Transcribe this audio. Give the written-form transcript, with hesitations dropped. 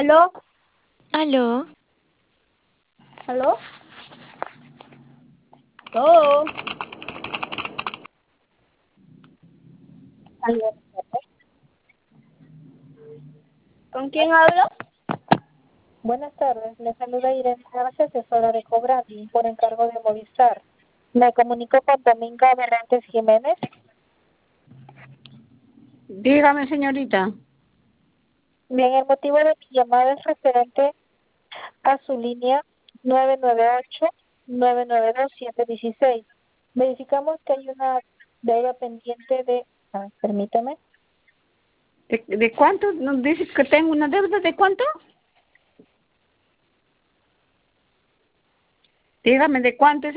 ¿Aló? Aló, ¿Aló? ¿Aló? Aló, ¿Con quién hablo? buenas tardes, le saluda Irene Arce, asesora de Cobrandi, por encargo de Movistar. Me comunico con Domingo Berrantes Jiménez. Dígame, señorita. Bien, el motivo de mi llamada es referente a su línea 998-992-716. Verificamos que hay una deuda pendiente de... permítame. ¿De cuánto? ¿Nos dice que tengo una deuda de cuánto? Dígame, ¿de cuánto es